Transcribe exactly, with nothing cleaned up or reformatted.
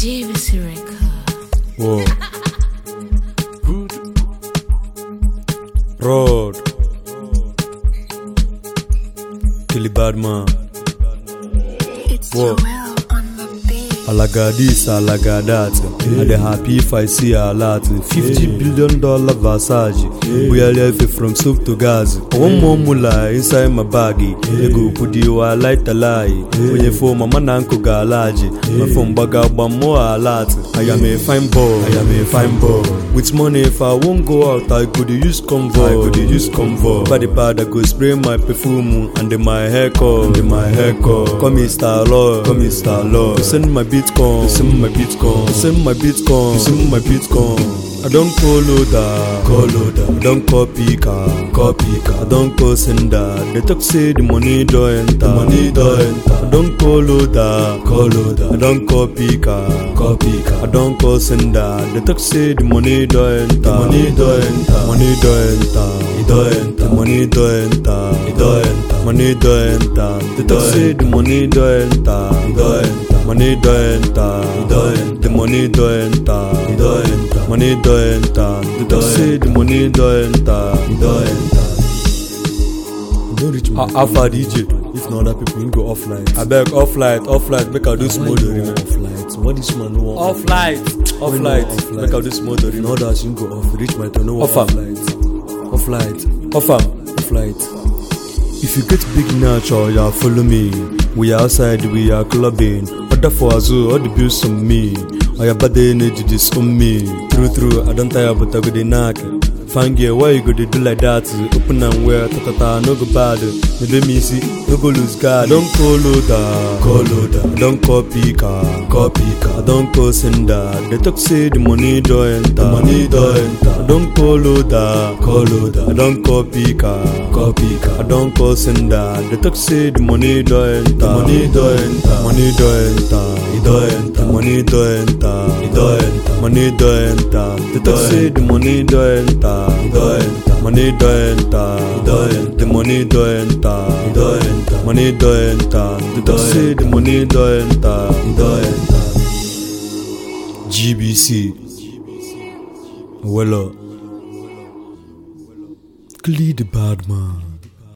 G B C record. Whoa. Road. Killy Badman. It's Whoa. Joel on the beat. Alaga this, alaga that. Yeah. I dey happy if I see a lot. Fifty Yeah. billion dollar Versace. Yeah. We are left from soup to gas. One more mula inside my baggy. Yeah. Ego pudi wa light a lie. When you phone my man uncle galaji. My phone baga more a lot. I am a fine boy. I am a fine boy. With money, if I won't go out, I could use convoy. I could use convoy. Body pad, I go spray my perfume and then my haircut. And then my haircut. Come Mister Lord, Come Mister Lord. You send my Bitcoin, You send my Bitcoin. You send my Bitcoin, You send my Bitcoin. I don't call loader, Call loader. I don't copy car, Copy car. I don't call sender. They talk say the money don't enter, The money don't enter. I don't call loader, Call loader. I don't copy car, Copy car. I don't call sender. They talk say the money don't enter, The money don't enter. money don't enter, It don't enter. the money don't enter, It don't enter. money don't enter. They talk don't say the money don't enter, It don't enter. money don't enter, It don't enter. the money don't enter, It don't enter. money don't enter. They talk don't say the money don't enter. It don't enter. Don't reach me. Ah, Alpha D J. If not other people, you go off light. I beg off light, off light, make I do small Why you remember. want off light. What this man want? Off light, off When you light, off light. make I do small In remember. order you go off. Reach my turn. No Off off am. light. Off light. Off am. Off light. If you get big nature, yeah, follow me. We are outside, we are clubbing. Order for Azu, all the bills on me. I have bad energy, this on me. True, true, I don't tire, but I go the knack. Fine girl, why you go to do like that? Open and wear, ta ta ta, no go bad. Me let me see, no go lose guard. Don't call loader, Call loader. I don't copy car, Copy car. I don't call sender. They talk say the money don't enter, The money don't enter. I don't call loader, Call loader. I don't copy car, Copy car. I don't call sender. They talk say the money don't enter, The money don't enter. money don't enter, It don't enter. money don't enter, It don't enter. money don't enter. They talk don't say the money don't enter, It don't enter. money don't enter, It don't enter. the money don't enter, It don't enter. money don't enter. They talk don't say the money don't enter. It don't enter. G B C. Well, uh, Glee the bad man.